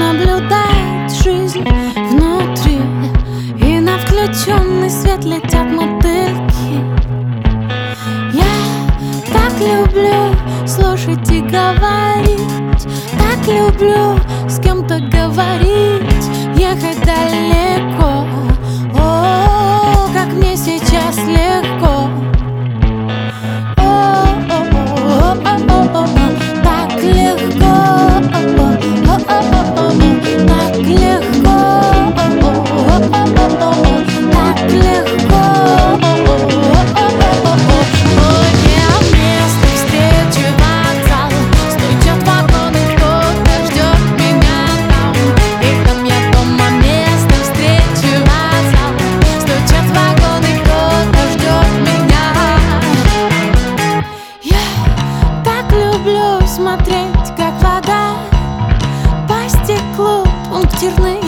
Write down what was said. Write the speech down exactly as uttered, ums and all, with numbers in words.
наблюдать жизнь внутри, и на включенный свет летят мотыльки. Я так люблю слушать и говорить, так люблю с кем-то говорить, ехать далеко. О, как мне сейчас легко. Так легко, так легко, так легко. Мне место встречи вокзал, стучат вагоны, кто-то ждет меня там. И там я дома, место встречи вокзал, стучат вагоны, кто-то ждет меня. Я так люблю смотреть, как вода по стеклу пунктирный